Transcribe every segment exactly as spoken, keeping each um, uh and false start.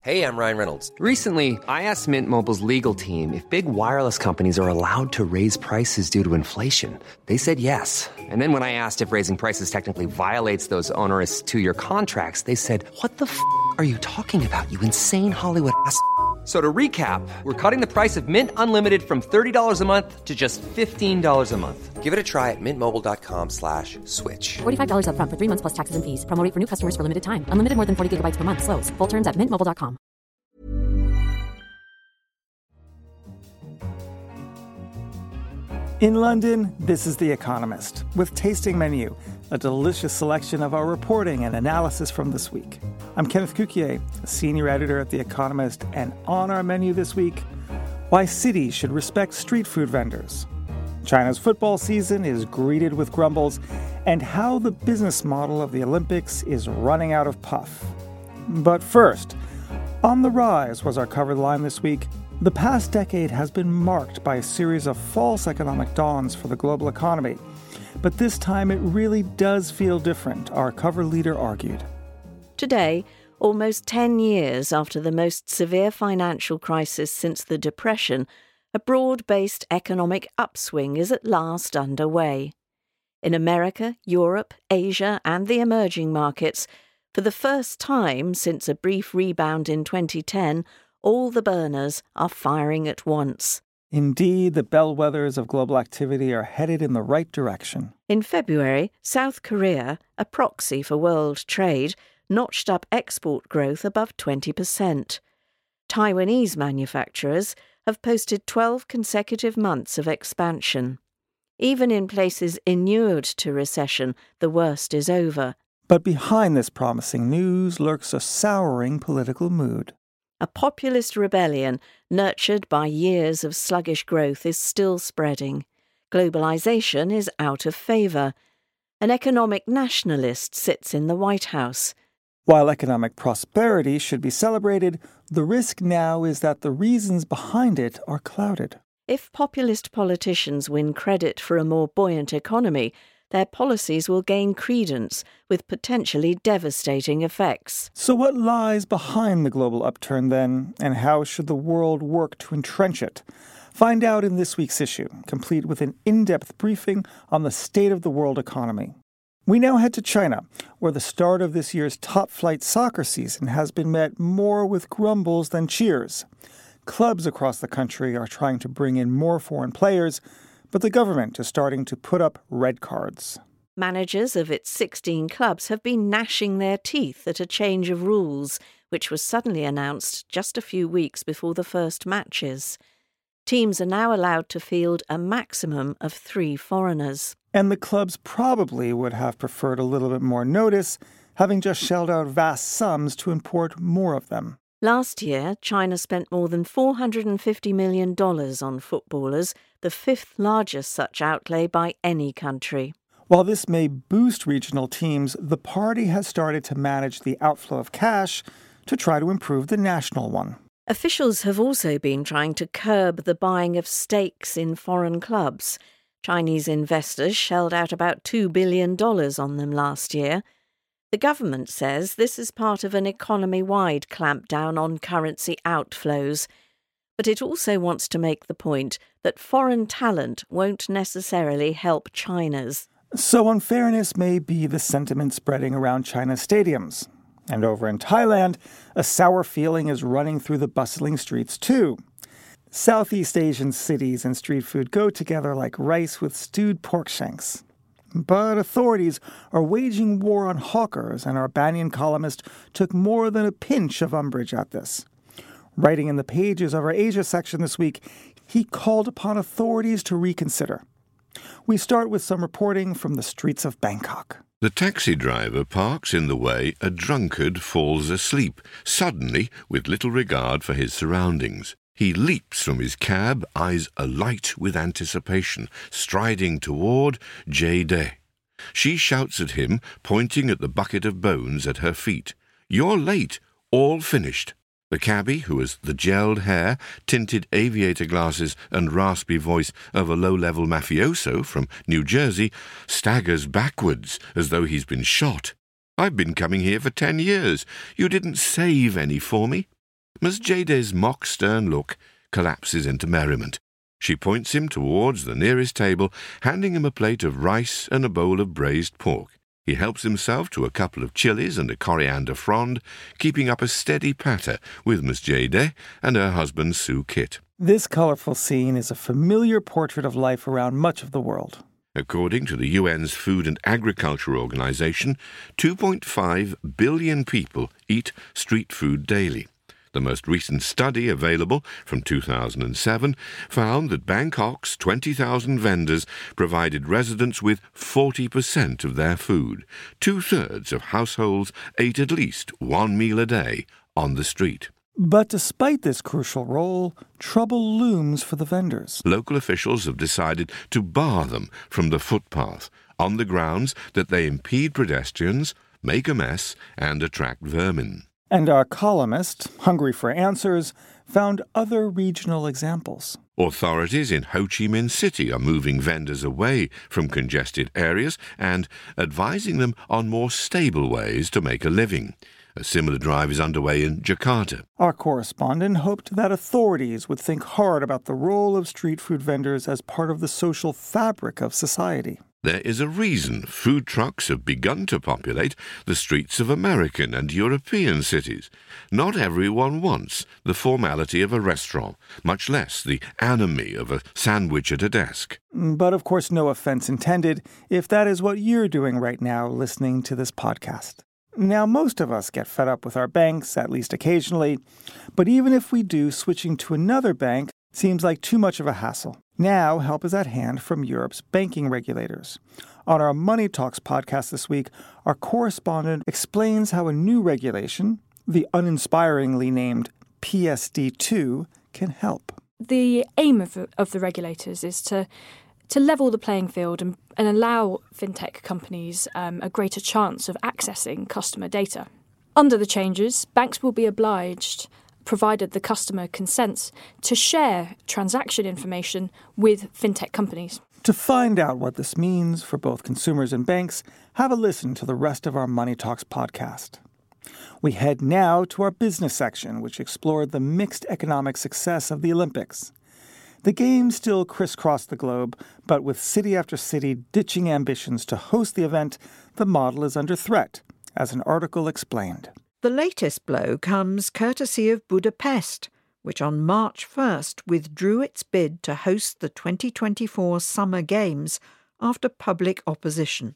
Hey, I'm Ryan Reynolds. Recently, I asked Mint Mobile's legal team if big wireless companies are allowed to raise prices due to inflation. They said yes. And then when I asked if raising prices technically violates those onerous two-year contracts, they said, what the f*** are you talking about, you insane Hollywood ass f- So to recap, we're cutting the price of Mint Unlimited from thirty dollars a month to just fifteen dollars a month. Give it a try at mintmobile.com slash switch. forty-five dollars up front for three months plus taxes and fees. Promo rate for new customers for limited time. Unlimited more than forty gigabytes per month. Slows full terms at mint mobile dot com. In London, this is The Economist, with Tasting Menu, a delicious selection of our reporting and analysis from this week. I'm Kenneth Cukier, a senior editor at The Economist, and on our menu this week, why cities should respect street food vendors. China's football season is greeted with grumbles, and how the business model of the Olympics is running out of puff. But first, on the rise was our cover line this week. The past decade has been marked by a series of false economic dawns for the global economy. But this time it really does feel different, our cover leader argued. Today, almost ten years after the most severe financial crisis since the Depression, a broad-based economic upswing is at last underway. In America, Europe, Asia, and the emerging markets, for the first time since a brief rebound in twenty ten, all the burners are firing at once. Indeed, the bellwethers of global activity are headed in the right direction. In February, South Korea, a proxy for world trade, notched up export growth above twenty percent. Taiwanese manufacturers have posted twelve consecutive months of expansion. Even in places inured to recession, the worst is over. But behind this promising news lurks a souring political mood. A populist rebellion, nurtured by years of sluggish growth, is still spreading. Globalization is out of favor. An economic nationalist sits in the White House. While economic prosperity should be celebrated, the risk now is that the reasons behind it are clouded. If populist politicians win credit for a more buoyant economy, their policies will gain credence with potentially devastating effects. So what lies behind the global upturn then, and how should the world work to entrench it? Find out in this week's issue, complete with an in-depth briefing on the state of the world economy. We now head to China, where the start of this year's top-flight soccer season has been met more with grumbles than cheers. Clubs across the country are trying to bring in more foreign players, but the government is starting to put up red cards. Managers of its sixteen clubs have been gnashing their teeth at a change of rules, which was suddenly announced just a few weeks before the first matches. Teams are now allowed to field a maximum of three foreigners. And the clubs probably would have preferred a little bit more notice, having just shelled out vast sums to import more of them. Last year, China spent more than four hundred fifty million dollars on footballers, the fifth largest such outlay by any country. While this may boost regional teams, the party has started to manage the outflow of cash to try to improve the national one. Officials have also been trying to curb the buying of stakes in foreign clubs. Chinese investors shelled out about two billion dollars on them last year. The government says this is part of an economy-wide clampdown on currency outflows. But it also wants to make the point that foreign talent won't necessarily help China's. So unfairness may be the sentiment spreading around China's stadiums. And over in Thailand, a sour feeling is running through the bustling streets too. Southeast Asian cities and street food go together like rice with stewed pork shanks. But authorities are waging war on hawkers, and our Banyan columnist took more than a pinch of umbrage at this. Writing in the pages of our Asia section this week, he called upon authorities to reconsider. We start with some reporting from the streets of Bangkok. The taxi driver parks in the way a drunkard falls asleep, suddenly, with little regard for his surroundings. He leaps from his cab, eyes alight with anticipation, striding toward Jae-dae. She shouts at him, pointing at the bucket of bones at her feet. "You're late, all finished." The cabbie, who has the gelled hair, tinted aviator glasses and raspy voice of a low-level mafioso from New Jersey, staggers backwards as though he's been shot. "I've been coming here for ten years. You didn't save any for me." Miss Jayde's mock stern look collapses into merriment. She points him towards the nearest table, handing him a plate of rice and a bowl of braised pork. He helps himself to a couple of chilies and a coriander frond, keeping up a steady patter with Miss Jayde and her husband Sue Kit. This colorful scene is a familiar portrait of life around much of the world. According to the U N's Food and Agriculture Organization, two point five billion people eat street food daily. The most recent study, available from two thousand seven, found that Bangkok's twenty thousand vendors provided residents with forty percent of their food. Two-thirds of households ate at least one meal a day on the street. But despite this crucial role, trouble looms for the vendors. Local officials have decided to bar them from the footpath on the grounds that they impede pedestrians, make a mess, and attract vermin. And our columnist, hungry for answers, found other regional examples. Authorities in Ho Chi Minh City are moving vendors away from congested areas and advising them on more stable ways to make a living. A similar drive is underway in Jakarta. Our correspondent hoped that authorities would think hard about the role of street food vendors as part of the social fabric of society. There is a reason food trucks have begun to populate the streets of American and European cities. Not everyone wants the formality of a restaurant, much less the anonymity of a sandwich at a desk. But of course, no offense intended if that is what you're doing right now listening to this podcast. Now, most of us get fed up with our banks, at least occasionally, but even if we do, switching to another bank seems like too much of a hassle. Now, help is at hand from Europe's banking regulators. On our Money Talks podcast this week, our correspondent explains how a new regulation, the uninspiringly named P S D two, can help. The aim of the, of the regulators is to to level the playing field and, and allow fintech companies um, a greater chance of accessing customer data. Under the changes, banks will be obliged, provided the customer consents, to share transaction information with fintech companies. To find out what this means for both consumers and banks, have a listen to the rest of our Money Talks podcast. We head now to our business section, which explored the mixed economic success of the Olympics. The Games still crisscross the globe, but with city after city ditching ambitions to host the event, the model is under threat, as an article explained. The latest blow comes courtesy of Budapest, which on March first withdrew its bid to host the twenty twenty-four Summer Games after public opposition.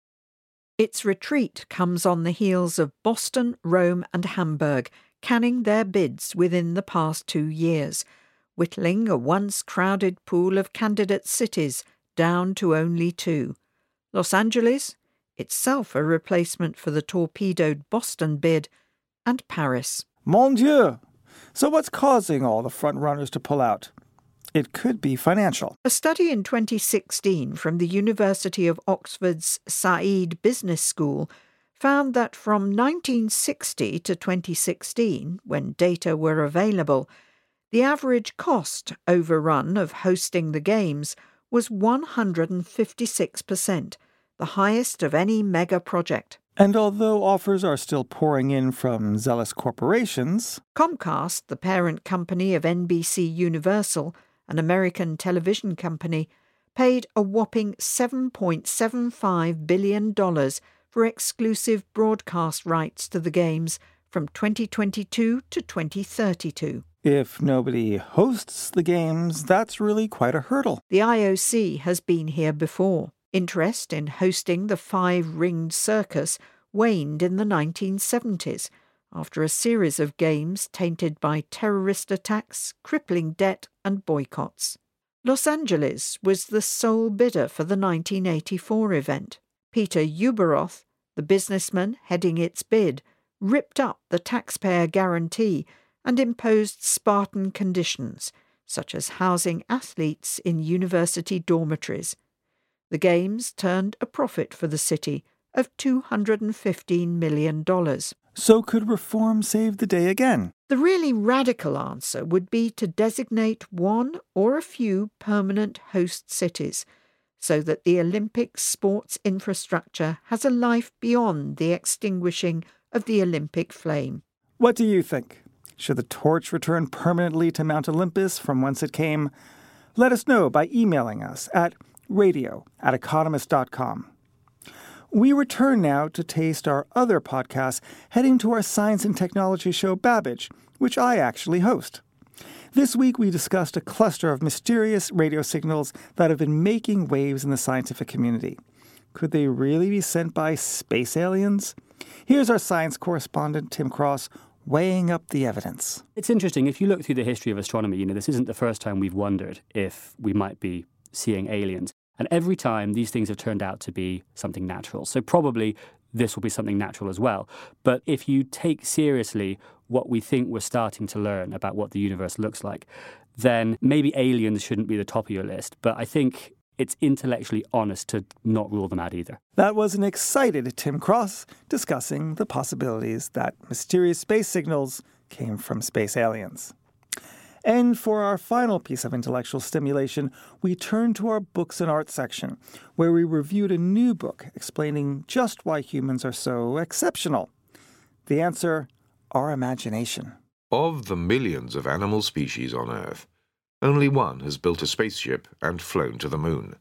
Its retreat comes on the heels of Boston, Rome and Hamburg canning their bids within the past two years, whittling a once crowded pool of candidate cities down to only two. Los Angeles, itself a replacement for the torpedoed Boston bid, and Paris. Mon Dieu! So what's causing all the front-runners to pull out? It could be financial. A study in twenty sixteen from the University of Oxford's Said Business School found that from nineteen sixty to twenty sixteen, when data were available, the average cost overrun of hosting the Games was one hundred fifty-six percent, the highest of any mega project. And although offers are still pouring in from zealous corporations, Comcast, the parent company of N B C Universal, an American television company, paid a whopping seven point seven five billion dollars for exclusive broadcast rights to the Games from twenty twenty-two to twenty thirty-two. If nobody hosts the Games, that's really quite a hurdle. The I O C has been here before. Interest in hosting the five-ringed circus waned in the nineteen seventies after a series of games tainted by terrorist attacks, crippling debt and boycotts. Los Angeles was the sole bidder for the nineteen eighty-four event. Peter Ueberroth, the businessman heading its bid, ripped up the taxpayer guarantee and imposed Spartan conditions, such as housing athletes in university dormitories. The Games turned a profit for the city of two hundred fifteen million dollars. So could reform save the day again? The really radical answer would be to designate one or a few permanent host cities, so that the Olympic sports infrastructure has a life beyond the extinguishing of the Olympic flame. What do you think? Should the torch return permanently to Mount Olympus from whence it came? Let us know by emailing us at radio at economist dot com. We return now to taste our other podcasts, heading to our science and technology show Babbage, which I actually host. This week we discussed a cluster of mysterious radio signals that have been making waves in the scientific community. Could they really be sent by space aliens? Here's our science correspondent, Tim Cross, weighing up the evidence. It's interesting. If you look through the history of astronomy, you know, this isn't the first time we've wondered if we might be seeing aliens. And every time, these things have turned out to be something natural. So probably this will be something natural as well. But if you take seriously what we think we're starting to learn about what the universe looks like, then maybe aliens shouldn't be the top of your list. But I think it's intellectually honest to not rule them out either. That was an excited Tim Cross discussing the possibilities that mysterious space signals came from space aliens. And for our final piece of intellectual stimulation, we turn to our books and art section, where we reviewed a new book explaining just why humans are so exceptional. The answer, our imagination. Of the millions of animal species on Earth, only one has built a spaceship and flown to the moon.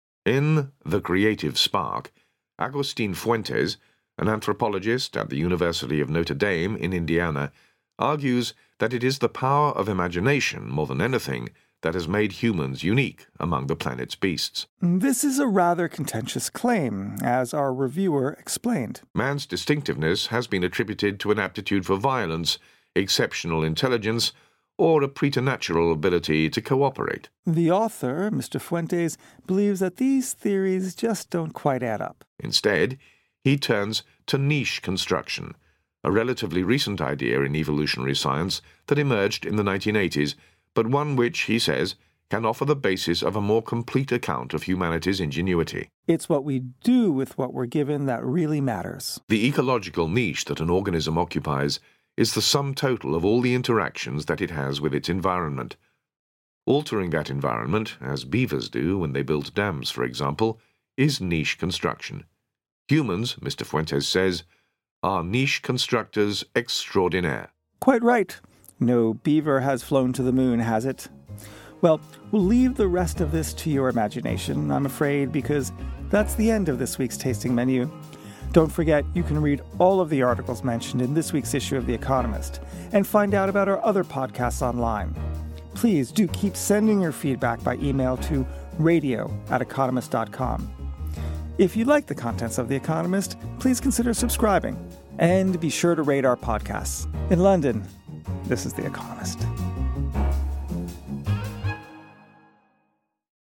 In The Creative Spark, Agustin Fuentes, an anthropologist at the University of Notre Dame in Indiana, argues that it is the power of imagination, more than anything, that has made humans unique among the planet's beasts. This is a rather contentious claim, as our reviewer explained. Man's distinctiveness has been attributed to an aptitude for violence, exceptional intelligence, or a preternatural ability to cooperate. The author, Mister Fuentes, believes that these theories just don't quite add up. Instead, he turns to niche construction, a relatively recent idea in evolutionary science that emerged in the nineteen eighties, but one which, he says, can offer the basis of a more complete account of humanity's ingenuity. It's what we do with what we're given that really matters. The ecological niche that an organism occupies is the sum total of all the interactions that it has with its environment. Altering that environment, as beavers do when they build dams, for example, is niche construction. Humans, Mister Fuentes says, are niche constructors extraordinaire. Quite right. No beaver has flown to the moon, has it? Well, we'll leave the rest of this to your imagination, I'm afraid, because that's the end of this week's tasting menu. Don't forget, you can read all of the articles mentioned in this week's issue of The Economist and find out about our other podcasts online. Please do keep sending your feedback by email to radio at economist dot com. If you like the contents of The Economist, please consider subscribing and be sure to rate our podcasts. In London, this is The Economist.